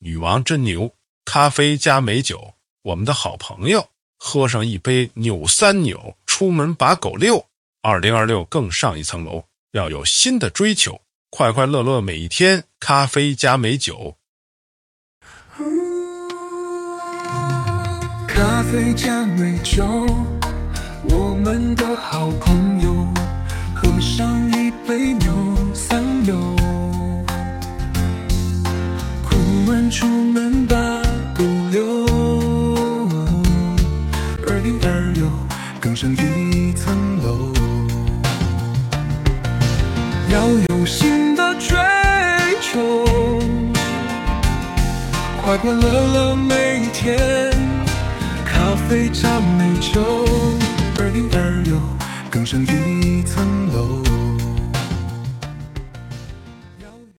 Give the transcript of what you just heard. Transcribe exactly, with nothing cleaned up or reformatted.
女王真牛，咖啡加美酒，我们的好朋友，喝上一杯扭三扭，出门把狗遛。二零二六更上一层楼，要有新的追求，快快乐乐每一天，咖啡加美酒。 咖啡加美酒，我们的好朋友，喝上一杯扭三扭，出门出门把狗遛，二零二六更上一层楼，要有新的追求，快快乐乐每一天，咖啡加美酒，二零二六更上一层楼。